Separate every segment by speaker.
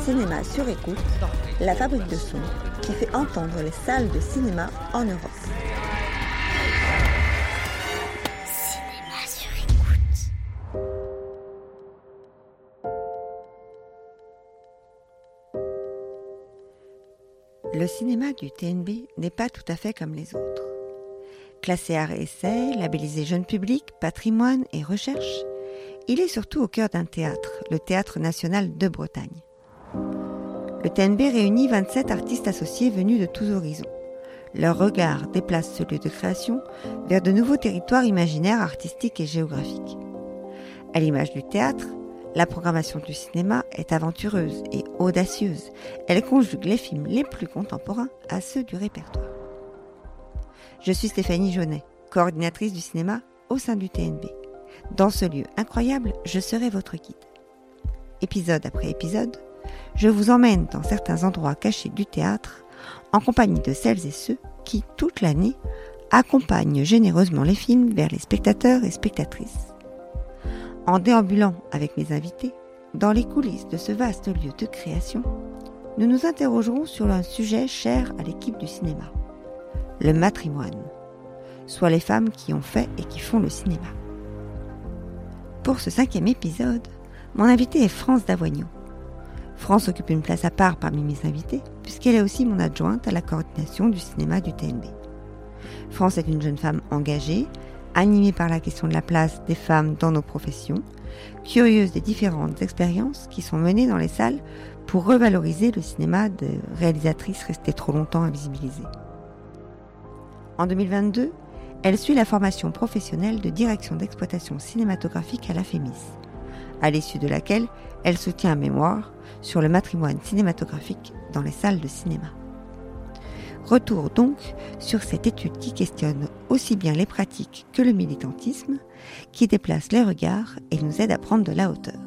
Speaker 1: Cinéma sur écoute, la fabrique de sons qui fait entendre les salles de cinéma en Europe.
Speaker 2: Cinéma sur écoute.
Speaker 1: Le cinéma du TNB n'est pas tout à fait comme les autres. Classé art et essai, labellisé jeune public, patrimoine et recherche, il est surtout au cœur d'un théâtre, le Théâtre national de Bretagne. Le TNB réunit 27 artistes associés venus de tous horizons. Leur regard déplace ce lieu de création vers de nouveaux territoires imaginaires, artistiques et géographiques. À l'image du théâtre, la programmation du cinéma est aventureuse et audacieuse. Elle conjugue les films les plus contemporains à ceux du répertoire. Je suis Stéphanie Jaunet, coordinatrice du cinéma au sein du TNB. Dans ce lieu incroyable, je serai votre guide. Épisode après épisode, je vous emmène dans certains endroits cachés du théâtre en compagnie de celles et ceux qui, toute l'année, accompagnent généreusement les films vers les spectateurs et spectatrices. En déambulant avec mes invités, dans les coulisses de ce vaste lieu de création, nous nous interrogerons sur un sujet cher à l'équipe du cinéma, le matrimoine, soit les femmes qui ont fait et qui font le cinéma. Pour ce 5e épisode, mon invitée est France Davoigneau. France occupe une place à part parmi mes invités, puisqu'elle est aussi mon adjointe à la coordination du cinéma du TNB. France est une jeune femme engagée, animée par la question de la place des femmes dans nos professions, curieuse des différentes expériences qui sont menées dans les salles pour revaloriser le cinéma de réalisatrices restées trop longtemps invisibilisées. En 2022, elle suit la formation professionnelle de direction d'exploitation cinématographique à la FEMIS, à l'issue de laquelle elle soutient un mémoire sur le matrimoine cinématographique dans les salles de cinéma. Retour donc sur cette étude qui questionne aussi bien les pratiques que le militantisme, qui déplace les regards et nous aide à prendre de la hauteur.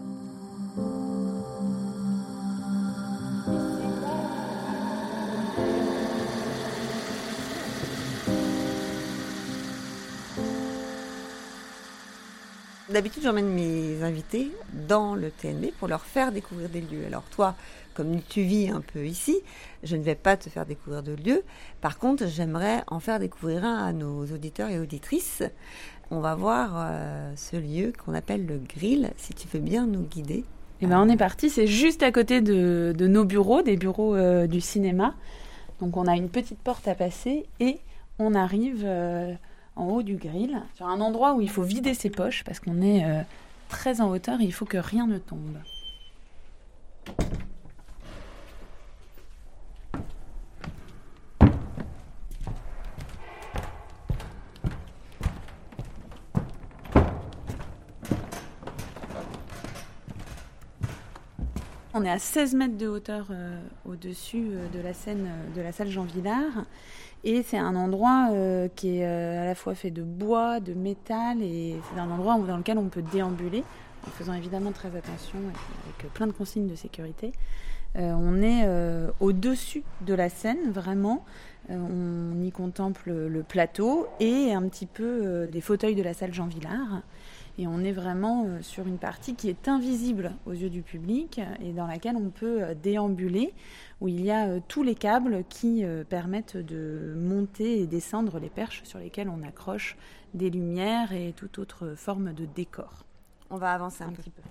Speaker 1: D'habitude, j'emmène mes invités dans le TNB pour leur faire découvrir des lieux. Alors toi, comme tu vis un peu ici, je ne vais pas te faire découvrir de lieux. Par contre, j'aimerais en faire découvrir un à nos auditeurs et auditrices. On va voir ce lieu qu'on appelle le Grill, si tu veux bien nous guider.
Speaker 3: Eh ben, on est parti, c'est juste à côté de nos bureaux, des bureaux du cinéma. Donc on a une petite porte à passer et on arrive en haut du grill, sur un endroit où il faut vider ses poches parce qu'on est très en hauteur et il faut que rien ne tombe. On est à 16 mètres de hauteur au-dessus de la scène de la salle Jean Vilar. Et c'est un endroit qui est à la fois fait de bois, de métal, et c'est un endroit dans lequel on peut déambuler, en faisant évidemment très attention, avec plein de consignes de sécurité. On est au-dessus de la scène, vraiment. On y contemple le plateau et un petit peu des fauteuils de la salle Jean Vilar. Et on est vraiment sur une partie qui est invisible aux yeux du public et dans laquelle on peut déambuler, où il y a tous les câbles qui permettent de monter et descendre les perches sur lesquelles on accroche des lumières et toute autre forme de décor.
Speaker 1: On va avancer un petit peu.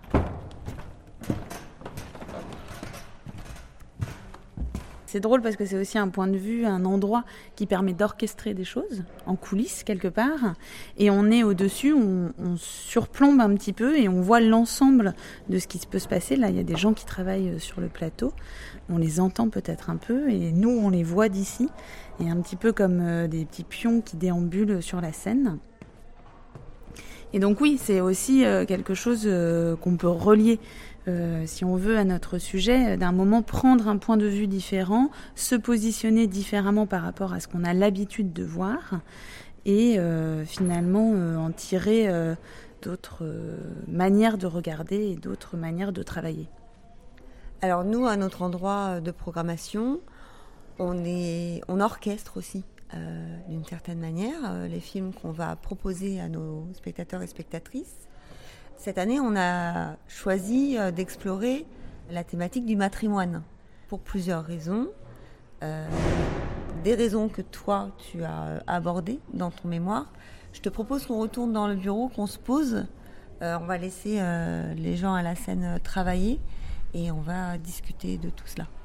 Speaker 3: C'est drôle parce que c'est aussi un point de vue, un endroit qui permet d'orchestrer des choses en coulisses quelque part. Et on est au-dessus, on surplombe un petit peu et on voit l'ensemble de ce qui peut se passer. Là, il y a des gens qui travaillent sur le plateau. On les entend peut-être un peu et nous, on les voit d'ici. Et un petit peu comme des petits pions qui déambulent sur la scène. Et donc oui, c'est aussi quelque chose qu'on peut relier, si on veut, à notre sujet, d'un moment prendre un point de vue différent, se positionner différemment par rapport à ce qu'on a l'habitude de voir, et finalement en tirer d'autres manières de regarder et d'autres manières de travailler.
Speaker 1: Alors nous, à notre endroit de programmation, on orchestre aussi. D'une certaine manière, les films qu'on va proposer à nos spectateurs et spectatrices. Cette année, on a choisi d'explorer la thématique du matrimoine, pour plusieurs raisons. Des raisons que toi, tu as abordées dans ton mémoire. Je te propose qu'on retourne dans le bureau, qu'on se pose. On va laisser les gens à la scène travailler et on va discuter de tout cela.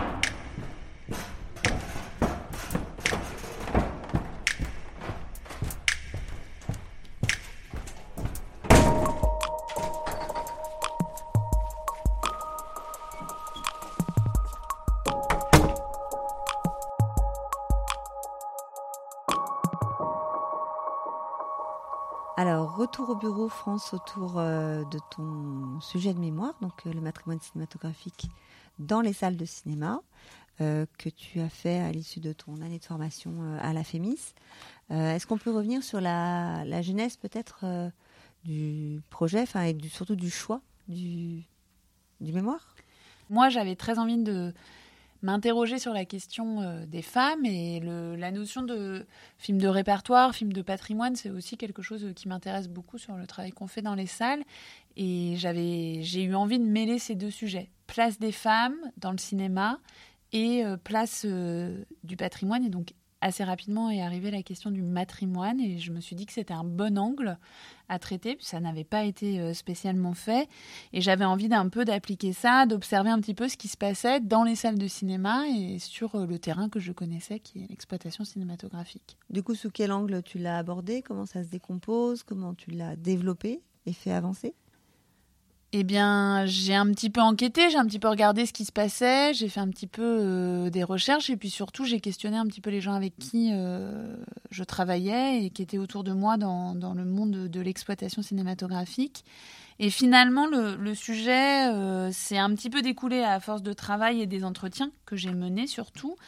Speaker 1: Alors, retour au bureau, France, autour de ton sujet de mémoire, donc le matrimoine cinématographique dans les salles de cinéma, que tu as fait à l'issue de ton année de formation à la FEMIS. Est-ce qu'on peut revenir sur la genèse peut-être du projet, et surtout du choix du mémoire ?
Speaker 3: Moi, j'avais très envie de m'interroger sur la question des femmes et la notion de film de répertoire, film de patrimoine, c'est aussi quelque chose qui m'intéresse beaucoup sur le travail qu'on fait dans les salles. Et j'ai eu envie de mêler ces deux sujets. Place des femmes dans le cinéma et place du patrimoine. Et donc, assez rapidement est arrivée la question du matrimoine et je me suis dit que c'était un bon angle à traiter, puis ça n'avait pas été spécialement fait et j'avais envie d'un peu d'appliquer ça, d'observer un petit peu ce qui se passait dans les salles de cinéma et sur le terrain que je connaissais qui est l'exploitation cinématographique.
Speaker 1: Du coup, sous quel angle tu l'as abordé ? Comment ça se décompose ? Comment tu l'as développé et fait avancer ?
Speaker 3: Eh bien, j'ai un petit peu enquêté, j'ai un petit peu regardé ce qui se passait, j'ai fait un petit peu des recherches et puis surtout, j'ai questionné un petit peu les gens avec qui je travaillais et qui étaient autour de moi dans le monde de l'exploitation cinématographique. Et finalement, le sujet s'est un petit peu découlé à force de travail et des entretiens que j'ai menés surtout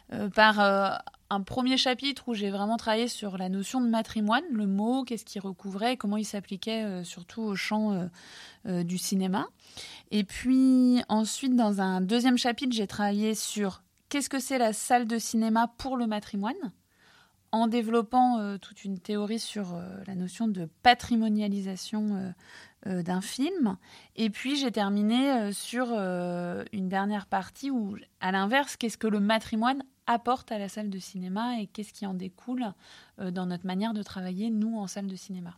Speaker 3: par un premier chapitre où j'ai vraiment travaillé sur la notion de matrimoine, le mot, qu'est-ce qu'il recouvrait, comment il s'appliquait surtout au champ du cinéma. Et puis ensuite, dans un deuxième chapitre, j'ai travaillé sur qu'est-ce que c'est la salle de cinéma pour le matrimoine, en développant toute une théorie sur la notion de patrimonialisation d'un film. Et puis j'ai terminé sur une dernière partie où, à l'inverse, qu'est-ce que le matrimoine apporte à la salle de cinéma et qu'est-ce qui en découle dans notre manière de travailler, nous, en salle de cinéma.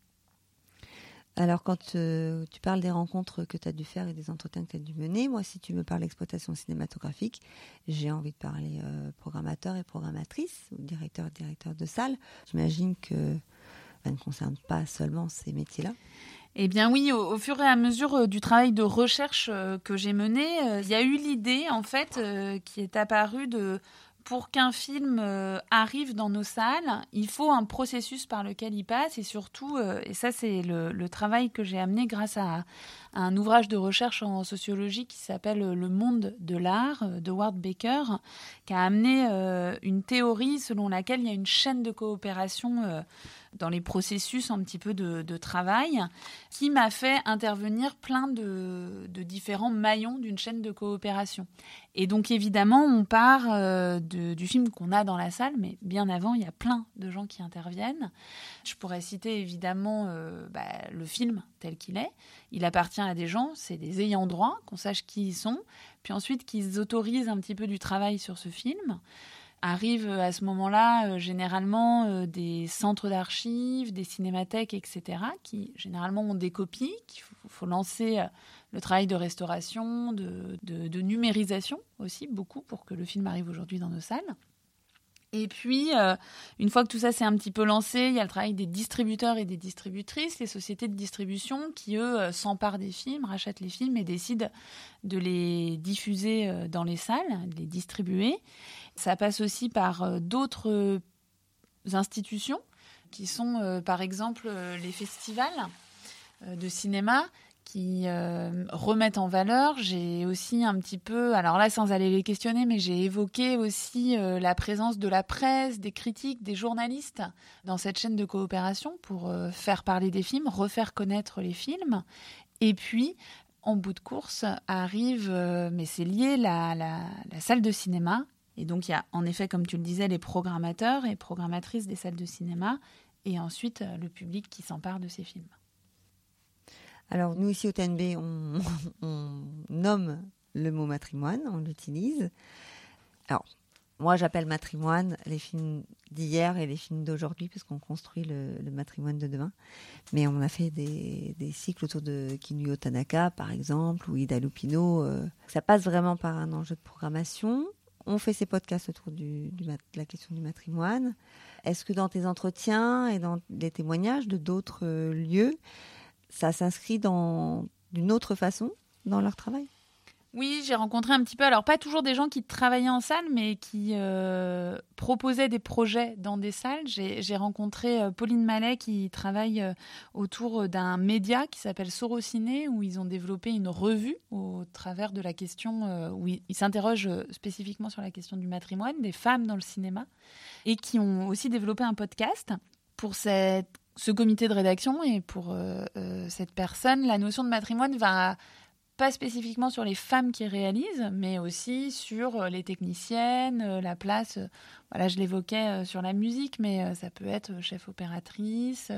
Speaker 1: Alors, quand tu parles des rencontres que tu as dû faire et des entretiens que tu as dû mener, moi, si tu me parles d'exploitation cinématographique, j'ai envie de parler programmateur et programmatrice, ou directeur et directeur de salle. J'imagine que ça ne concerne pas seulement ces métiers-là.
Speaker 3: Eh bien oui, au fur et à mesure du travail de recherche que j'ai mené, il y a eu l'idée, en fait, qui est apparue pour qu'un film arrive dans nos salles, il faut un processus par lequel il passe et surtout, et ça c'est le travail que j'ai amené grâce à un ouvrage de recherche en sociologie qui s'appelle Le monde de l'art de Ward Baker, qui a amené une théorie selon laquelle il y a une chaîne de coopération dans les processus un petit peu de travail, qui m'a fait intervenir plein de différents maillons d'une chaîne de coopération. Et donc évidemment, on part du film qu'on a dans la salle, mais bien avant, il y a plein de gens qui interviennent. Je pourrais citer évidemment le film tel qu'il est. Il appartient à des gens, c'est des ayants droit, qu'on sache qui ils sont, puis ensuite qu'ils autorisent un petit peu du travail sur ce film. Arrivent à ce moment-là généralement des centres d'archives, des cinémathèques, etc., qui généralement ont des copies, qu'il faut lancer le travail de restauration, de numérisation aussi, beaucoup, pour que le film arrive aujourd'hui dans nos salles. Et puis, une fois que tout ça s'est un petit peu lancé, il y a le travail des distributeurs et des distributrices, les sociétés de distribution qui, eux, s'emparent des films, rachètent les films et décident de les diffuser dans les salles, de les distribuer. Ça passe aussi par d'autres institutions qui sont, par exemple, les festivals de cinéma qui remettent en valeur. J'ai aussi un petit peu, alors là sans aller les questionner, mais j'ai évoqué aussi la présence de la presse, des critiques, des journalistes dans cette chaîne de coopération pour faire parler des films, refaire connaître les films. Et puis, en bout de course, arrive, mais c'est lié, la salle de cinéma. Et donc, il y a en effet, comme tu le disais, les programmateurs et programmatrices des salles de cinéma et ensuite le public qui s'empare de ces films.
Speaker 1: Alors, nous, ici au TNB, on nomme le mot matrimoine, on l'utilise. Alors, moi, j'appelle matrimoine les films d'hier et les films d'aujourd'hui, parce qu'on construit le matrimoine de demain. Mais on a fait des cycles autour de Kinuyo Tanaka, par exemple, ou Ida Lupino. Ça passe vraiment par un enjeu de programmation. On fait ces podcasts autour de la question du matrimoine. Est-ce que dans tes entretiens et dans les témoignages de d'autres lieux, ça s'inscrit d'une autre façon dans leur travail ?
Speaker 3: Oui, j'ai rencontré un petit peu, alors pas toujours des gens qui travaillaient en salle, mais qui proposaient des projets dans des salles. J'ai rencontré Pauline Mallet qui travaille autour d'un média qui s'appelle Sorociné, où ils ont développé une revue au travers de la question, où ils s'interrogent spécifiquement sur la question du matrimoine, des femmes dans le cinéma, et qui ont aussi développé un podcast pour ce comité de rédaction. Et pour cette personne, la notion de matrimoine va pas spécifiquement sur les femmes qui réalisent, mais aussi sur les techniciennes, la place. Voilà, je l'évoquais sur la musique, mais ça peut être chef opératrice.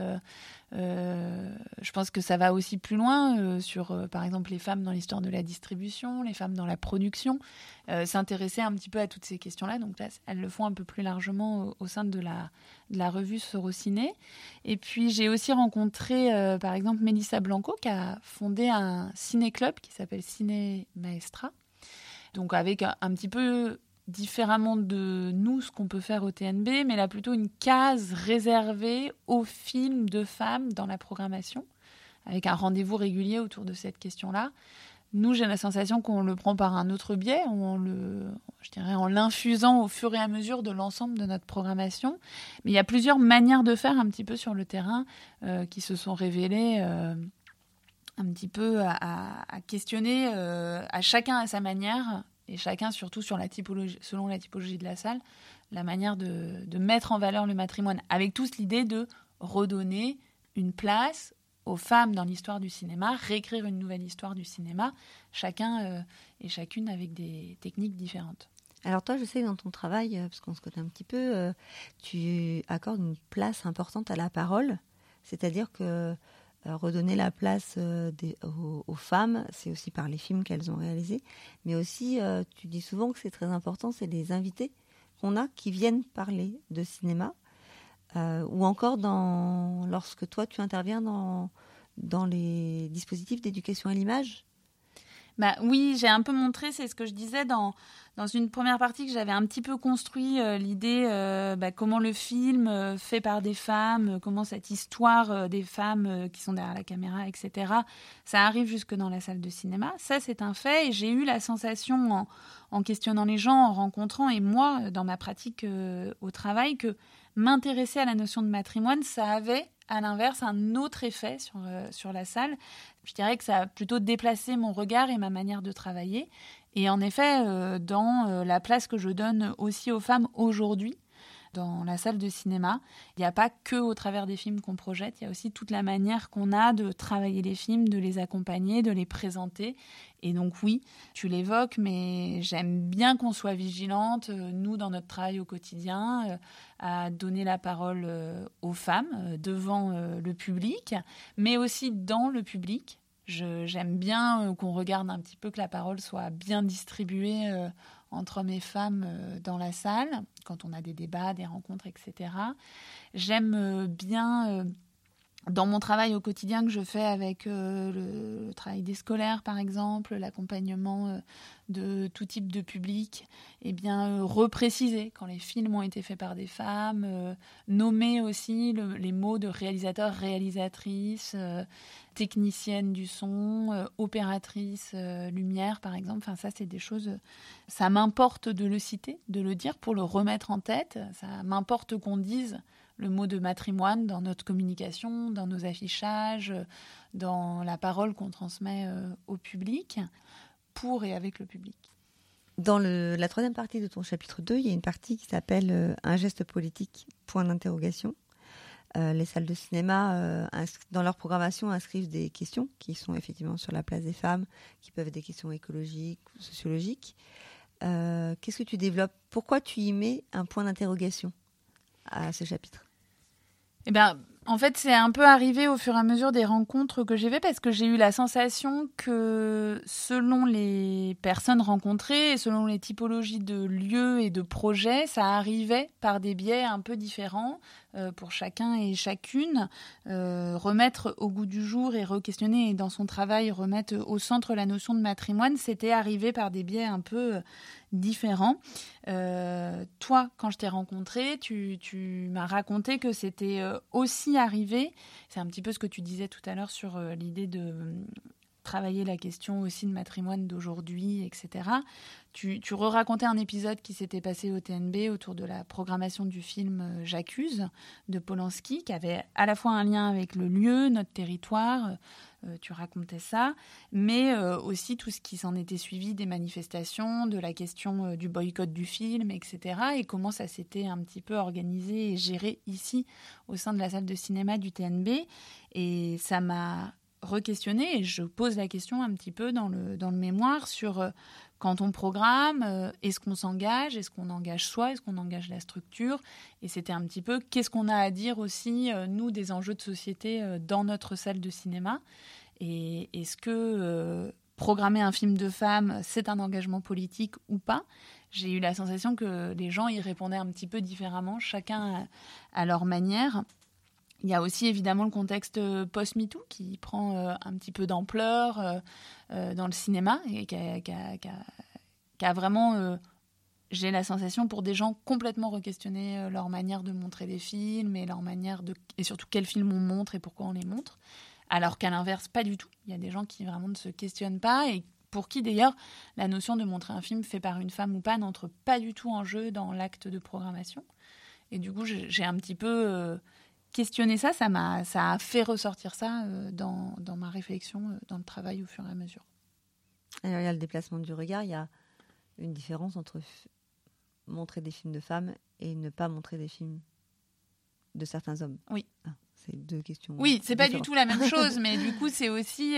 Speaker 3: Je pense que ça va aussi plus loin sur, par exemple, les femmes dans l'histoire de la distribution, les femmes dans la production. S'intéresser un petit peu à toutes ces questions-là. Donc là, elles le font un peu plus largement au sein de la revue Sorociné. Et puis, j'ai aussi rencontré, par exemple, Mélissa Blanco, qui a fondé un ciné-club qui s'appelle Ciné Maestra. Donc, avec un petit peu différemment de nous, ce qu'on peut faire au TNB, mais là, plutôt une case réservée aux films de femmes dans la programmation, avec un rendez-vous régulier autour de cette question-là. Nous, j'ai la sensation qu'on le prend par un autre biais, en l'infusant au fur et à mesure de l'ensemble de notre programmation. Mais il y a plusieurs manières de faire un petit peu sur le terrain qui se sont révélées un petit peu à questionner à chacun à sa manière, et chacun surtout sur selon la typologie de la salle, la manière de mettre en valeur le matrimoine, avec tous l'idée de redonner une place aux femmes dans l'histoire du cinéma, réécrire une nouvelle histoire du cinéma, chacun et chacune avec des techniques différentes.
Speaker 1: Alors toi, je sais que dans ton travail, parce qu'on se connaît un petit peu, tu accordes une place importante à la parole, c'est-à-dire que redonner la place aux femmes, c'est aussi par les films qu'elles ont réalisés, mais aussi, tu dis souvent que c'est très important, c'est les invités qu'on a qui viennent parler de cinéma, ou encore lorsque toi tu interviens dans les dispositifs d'éducation à l'image.
Speaker 3: Bah oui, j'ai un peu montré, c'est ce que je disais dans une première partie, que j'avais un petit peu construit l'idée comment le film fait par des femmes, comment cette histoire des femmes qui sont derrière la caméra, etc., ça arrive jusque dans la salle de cinéma. Ça, c'est un fait, et j'ai eu la sensation en questionnant les gens, en rencontrant, et moi, dans ma pratique au travail, que m'intéresser à la notion de matrimoine, ça avait à l'inverse un autre effet sur la salle. Je dirais que ça a plutôt déplacé mon regard et ma manière de travailler. Et en effet, dans la place que je donne aussi aux femmes aujourd'hui, dans la salle de cinéma, il n'y a pas que au travers des films qu'on projette, il y a aussi toute la manière qu'on a de travailler les films, de les accompagner, de les présenter. Et donc oui, tu l'évoques, mais j'aime bien qu'on soit vigilante, nous, dans notre travail au quotidien, à donner la parole aux femmes devant le public, mais aussi dans le public. J'aime bien qu'on regarde un petit peu que la parole soit bien distribuée entre hommes et femmes dans la salle, quand on a des débats, des rencontres, etc. J'aime bien, dans mon travail au quotidien que je fais avec le travail des scolaires, par exemple, l'accompagnement de tout type de public, repréciser quand les films ont été faits par des femmes, nommer aussi les mots de réalisateur, réalisatrice, technicienne du son, opératrice lumière, par exemple. Enfin, ça, c'est des choses... Ça m'importe de le citer, de le dire pour le remettre en tête. Ça m'importe qu'on dise le mot de matrimoine dans notre communication, dans nos affichages, dans la parole qu'on transmet au public, pour et avec le public.
Speaker 1: Dans la troisième partie de ton chapitre 2, il y a une partie qui s'appelle « Un geste politique, point d'interrogation ». Les salles de cinéma, dans leur programmation, inscrivent des questions qui sont effectivement sur la place des femmes, qui peuvent être des questions écologiques, sociologiques. Qu'est-ce que tu développes ? Pourquoi tu y mets un point d'interrogation à ce chapitre ?
Speaker 3: En fait, c'est un peu arrivé au fur et à mesure des rencontres que j'ai faites parce que j'ai eu la sensation que selon les personnes rencontrées et selon les typologies de lieux et de projets, ça arrivait par des biais un peu différents pour chacun et chacune. Remettre au goût du jour et re-questionner et dans son travail remettre au centre la notion de matrimoine, c'était arrivé par des biais un peu différents. Toi, quand je t'ai rencontré, tu m'as raconté que c'était aussi arrivé, c'est un petit peu ce que tu disais tout à l'heure sur l'idée de travailler la question aussi de matrimoine d'aujourd'hui, etc. Tu re-racontais un épisode qui s'était passé au TNB autour de la programmation du film J'accuse de Polanski, qui avait à la fois un lien avec le lieu, notre territoire, tu racontais ça, mais aussi tout ce qui s'en était suivi des manifestations, de la question du boycott du film, etc. Et comment ça s'était un petit peu organisé et géré ici, au sein de la salle de cinéma du TNB. Et ça m'a re-questionner et je pose la question un petit peu dans le mémoire sur quand on programme, est-ce qu'on s'engage, est-ce qu'on engage soi, est-ce qu'on engage la structure, et c'était un petit peu qu'est-ce qu'on a à dire aussi, nous, des enjeux de société dans notre salle de cinéma, et est-ce que programmer un film de femmes, c'est un engagement politique ou pas. J'ai eu la sensation que les gens y répondaient un petit peu différemment, chacun à leur manière. Il y a aussi évidemment le contexte post-MeToo qui prend un petit peu d'ampleur dans le cinéma et qui a vraiment, j'ai la sensation, pour des gens complètement re-questionner leur manière de montrer des films et leur manière et surtout quels films on montre et pourquoi on les montre. Alors qu'à l'inverse, pas du tout. Il y a des gens qui vraiment ne se questionnent pas et pour qui d'ailleurs la notion de montrer un film fait par une femme ou pas n'entre pas du tout en jeu dans l'acte de programmation. Et du coup, j'ai un petit peu questionner ça a fait ressortir ça dans ma réflexion, dans le travail au fur et à mesure.
Speaker 1: Alors, il y a le déplacement du regard, il y a une différence entre montrer des films de femmes et ne pas montrer des films de certains hommes.
Speaker 3: Oui.
Speaker 1: C'est deux questions.
Speaker 3: Oui, c'est
Speaker 1: différentes.
Speaker 3: pas du tout la même chose, mais du coup, c'est aussi...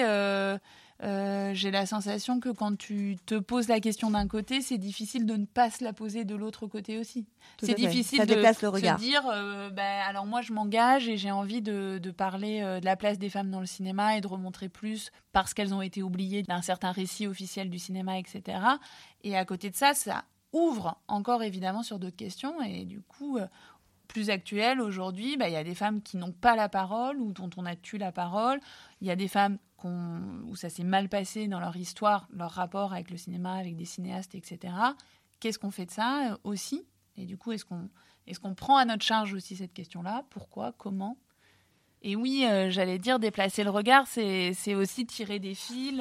Speaker 3: j'ai la sensation que quand tu te poses la question d'un côté, c'est difficile de ne pas se la poser de l'autre côté aussi. C'est difficile de se dire alors moi je m'engage et j'ai envie de parler de la place des femmes dans le cinéma et de remontrer plus parce qu'elles ont été oubliées d'un certain récit officiel du cinéma, etc. Et à côté de ça, ça ouvre encore évidemment sur d'autres questions et du coup... plus actuelle aujourd'hui, il y a des femmes qui n'ont pas la parole ou dont on a tué la parole. Il y a des femmes où ça s'est mal passé dans leur histoire, leur rapport avec le cinéma, avec des cinéastes, etc. Qu'est-ce qu'on fait de ça aussi ? Et du coup, est-ce qu'on prend à notre charge aussi cette question-là ? Pourquoi ? Comment ? Et oui, j'allais dire, déplacer le regard, c'est aussi tirer des fils...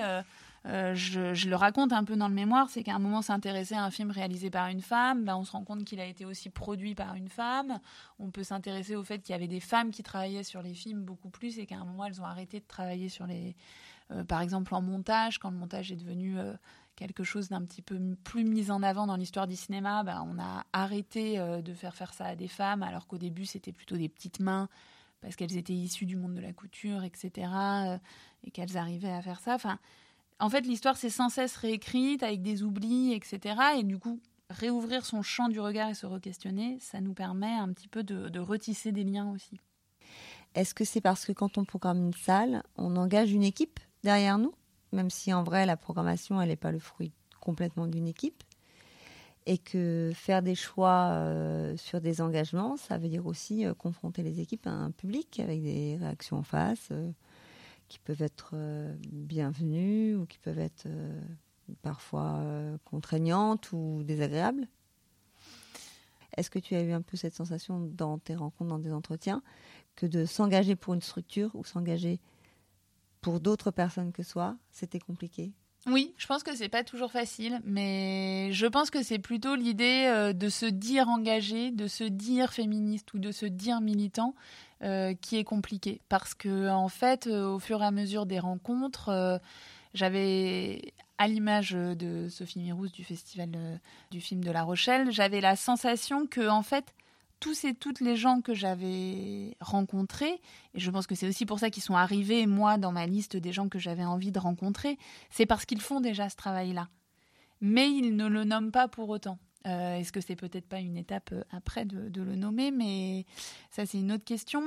Speaker 3: je le raconte un peu dans le mémoire, c'est qu'à un moment s'intéresser à un film réalisé par une femme, on se rend compte qu'il a été aussi produit par une femme. On peut s'intéresser au fait qu'il y avait des femmes qui travaillaient sur les films beaucoup plus et qu'à un moment elles ont arrêté de travailler sur par exemple en montage, quand le montage est devenu quelque chose d'un petit peu plus mis en avant dans l'histoire du cinéma, on a arrêté de faire ça à des femmes, alors qu'au début c'était plutôt des petites mains parce qu'elles étaient issues du monde de la couture, etc. Et qu'elles arrivaient à faire ça. En fait, l'histoire s'est sans cesse réécrite avec des oublis, etc. Et du coup, réouvrir son champ du regard et se re-questionner, ça nous permet un petit peu de retisser des liens aussi.
Speaker 1: Est-ce que c'est parce que quand on programme une salle, on engage une équipe derrière nous, même si en vrai, la programmation, elle n'est pas le fruit complètement d'une équipe, et que faire des choix sur des engagements, ça veut dire aussi confronter les équipes à un public avec des réactions en face qui peuvent être bienvenues ou qui peuvent être parfois contraignantes ou désagréables. Est-ce que tu as eu un peu cette sensation dans tes rencontres, dans des entretiens, que de s'engager pour une structure ou s'engager pour d'autres personnes que soi, c'était compliqué ?
Speaker 3: Oui, je pense que c'est pas toujours facile, mais je pense que c'est plutôt l'idée de se dire engagé, de se dire féministe ou de se dire militant qui est compliquée. Parce que en fait, au fur et à mesure des rencontres, j'avais, à l'image de Sophie Mirouz du Festival du film de La Rochelle, j'avais la sensation que en fait, tous et toutes les gens que j'avais rencontrés, et je pense que c'est aussi pour ça qu'ils sont arrivés, moi, dans ma liste des gens que j'avais envie de rencontrer, c'est parce qu'ils font déjà ce travail-là. Mais ils ne le nomment pas pour autant.
Speaker 4: Est-ce que c'est peut-être pas une étape après de le nommer, mais ça c'est une autre question.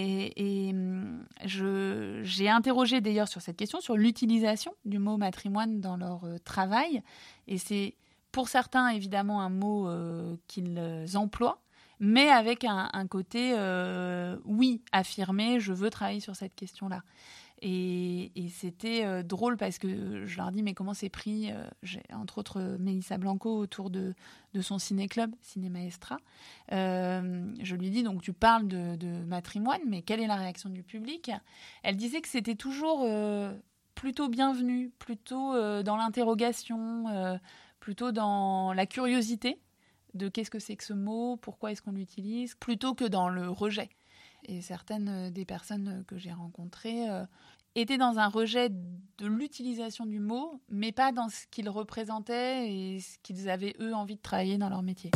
Speaker 4: J'ai interrogé d'ailleurs sur cette question, sur l'utilisation du mot matrimoine dans leur travail. Et c'est pour certains évidemment un mot qu'ils emploient, mais avec un côté oui, affirmé, je veux travailler sur cette question-là. Et c'était drôle parce que je leur dis mais comment c'est pris, j'ai entre autres Mélissa Blanco autour de son ciné-club, Cinéma Estra. Je lui dis donc tu parles de matrimoine, mais quelle est la réaction du public? Elle disait que c'était toujours plutôt bienvenu, plutôt dans l'interrogation, plutôt dans la curiosité de qu'est-ce que c'est que ce mot, pourquoi est-ce qu'on l'utilise, plutôt que dans le rejet. Et certaines des personnes que j'ai rencontrées étaient dans un rejet de l'utilisation du mot, mais pas dans ce qu'il représentait et ce qu'ils avaient, eux, envie de travailler dans leur métier.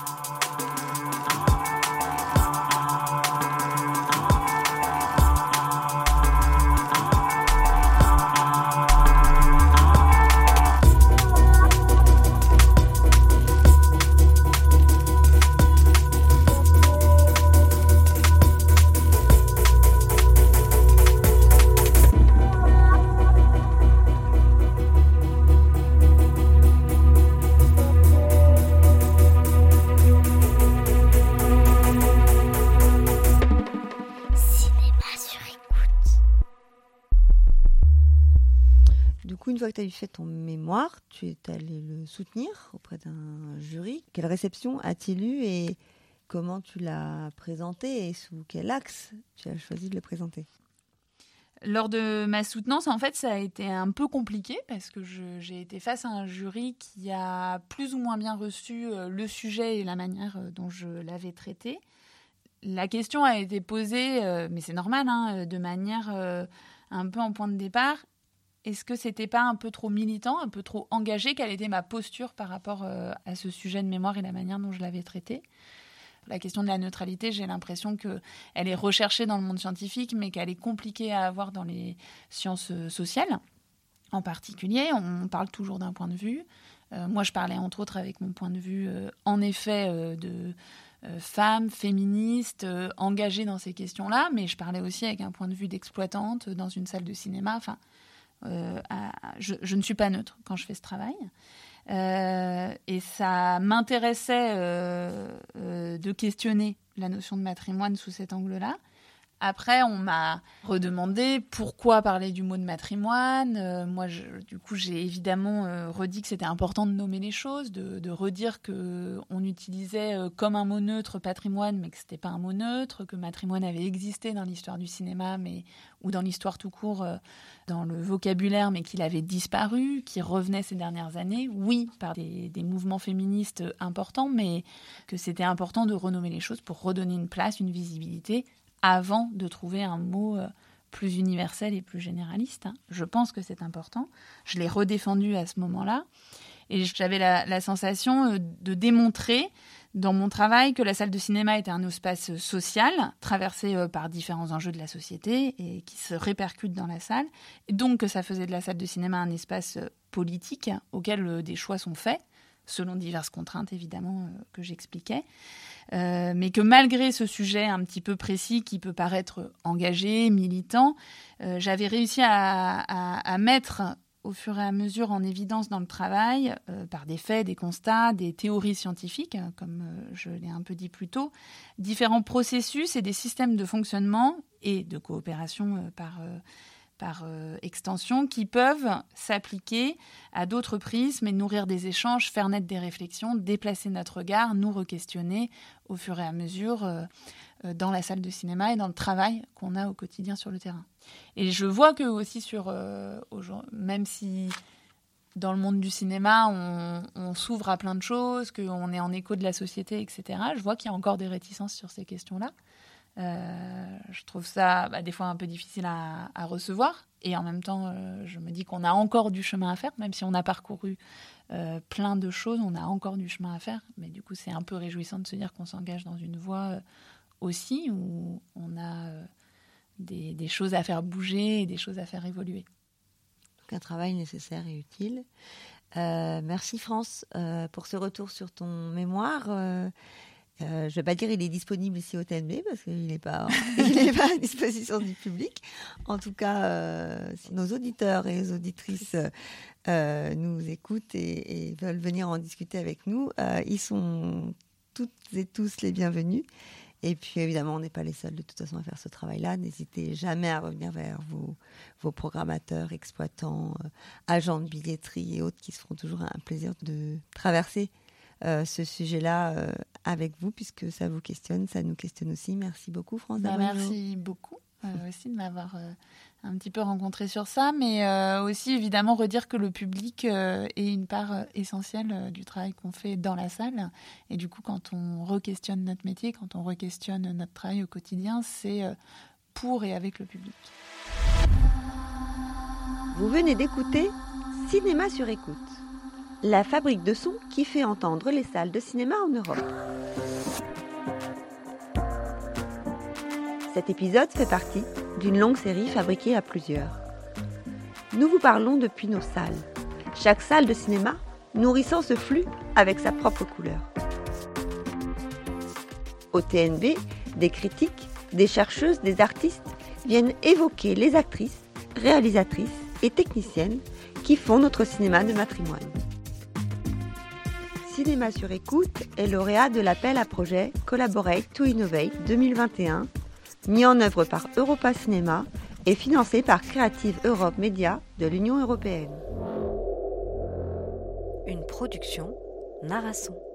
Speaker 1: Une fois que tu as fait ton mémoire, tu es allé le soutenir auprès d'un jury. Quelle réception a-t-il eu et comment tu l'as présenté et sous quel axe tu as choisi de le présenter?
Speaker 4: Lors de ma soutenance, en fait, ça a été un peu compliqué parce que j'ai été face à un jury qui a plus ou moins bien reçu le sujet et la manière dont je l'avais traité. La question a été posée, mais c'est normal, de manière un peu en point de départ. Est-ce que c'était pas un peu trop militant, un peu trop engagé? Quelle était ma posture par rapport à ce sujet de mémoire et la manière dont je l'avais traité? La question de la neutralité, j'ai l'impression qu'elle est recherchée dans le monde scientifique, mais qu'elle est compliquée à avoir dans les sciences sociales. En particulier, on parle toujours d'un point de vue. Moi, je parlais entre autres avec mon point de vue, en effet, de femme, féministe, engagée dans ces questions-là, mais je parlais aussi avec un point de vue d'exploitante dans une salle de cinéma. Enfin, je ne suis pas neutre quand je fais ce travail. Et ça m'intéressait de questionner la notion de matrimoine sous cet angle-là. Après, on m'a redemandé pourquoi parler du mot de matrimoine. Moi, du coup, j'ai évidemment redit que c'était important de nommer les choses, de redire qu'on utilisait comme un mot neutre patrimoine, mais que c'était pas un mot neutre, que matrimoine avait existé dans l'histoire du cinéma, ou dans l'histoire tout court, dans le vocabulaire, mais qu'il avait disparu, qui revenait ces dernières années, oui, par des mouvements féministes importants, mais que c'était important de renommer les choses pour redonner une place, une visibilité, avant de trouver un mot plus universel et plus généraliste. Je pense que c'est important. Je l'ai redéfendu à ce moment-là. Et j'avais la sensation de démontrer dans mon travail que la salle de cinéma était un espace social, traversé par différents enjeux de la société et qui se répercutent dans la salle. Et donc que ça faisait de la salle de cinéma un espace politique auquel des choix sont faits, selon diverses contraintes évidemment que j'expliquais. Mais que malgré ce sujet un petit peu précis qui peut paraître engagé, militant, j'avais réussi à mettre au fur et à mesure en évidence dans le travail, par des faits, des constats, des théories scientifiques, comme je l'ai un peu dit plus tôt, différents processus et des systèmes de fonctionnement et de coopération par extension, qui peuvent s'appliquer à d'autres prismes et nourrir des échanges, faire naître des réflexions, déplacer notre regard, nous re-questionner au fur et à mesure dans la salle de cinéma et dans le travail qu'on a au quotidien sur le terrain. Et je vois que aussi même si dans le monde du cinéma, on s'ouvre à plein de choses, qu'on est en écho de la société, etc., je vois qu'il y a encore des réticences sur ces questions-là. Je trouve ça des fois un peu difficile à recevoir et en même temps je me dis qu'on a encore du chemin à faire, même si on a parcouru plein de choses, on a encore du chemin à faire, mais du coup c'est un peu réjouissant de se dire qu'on s'engage dans une voie aussi où on a des choses à faire bouger et des choses à faire évoluer.
Speaker 1: Donc un travail nécessaire et utile. Merci France pour ce retour sur ton mémoire. Je ne vais pas dire qu'il est disponible ici au TNB parce qu'il n'est pas à disposition du public. En tout cas, si nos auditeurs et les auditrices nous écoutent et veulent venir en discuter avec nous, ils sont toutes et tous les bienvenus. Et puis évidemment, on n'est pas les seuls de toute façon à faire ce travail-là. N'hésitez jamais à revenir vers vos programmateurs, exploitants, agents de billetterie et autres qui se feront toujours un plaisir de traverser ce sujet-là avec vous, puisque ça vous questionne, ça nous questionne aussi. Merci beaucoup, France.
Speaker 4: Merci beaucoup aussi de m'avoir un petit peu rencontré sur ça, mais aussi évidemment redire que le public est une part essentielle du travail qu'on fait dans la salle. Et du coup, quand on re-questionne notre métier, quand on re-questionne notre travail au quotidien, c'est pour et avec le public.
Speaker 1: Vous venez d'écouter Cinéma sur écoute, la fabrique de sons qui fait entendre les salles de cinéma en Europe. Cet épisode fait partie d'une longue série fabriquée à plusieurs. Nous vous parlons depuis nos salles, chaque salle de cinéma nourrissant ce flux avec sa propre couleur. Au TNB, des critiques, des chercheuses, des artistes viennent évoquer les actrices, réalisatrices et techniciennes qui font notre cinéma de matrimoine. Cinéma sur écoute est lauréat de l'appel à projet Collaborate to Innovate 2021, mis en œuvre par Europa Cinéma et financé par Creative Europe Media de l'Union européenne.
Speaker 2: Une production Narasson.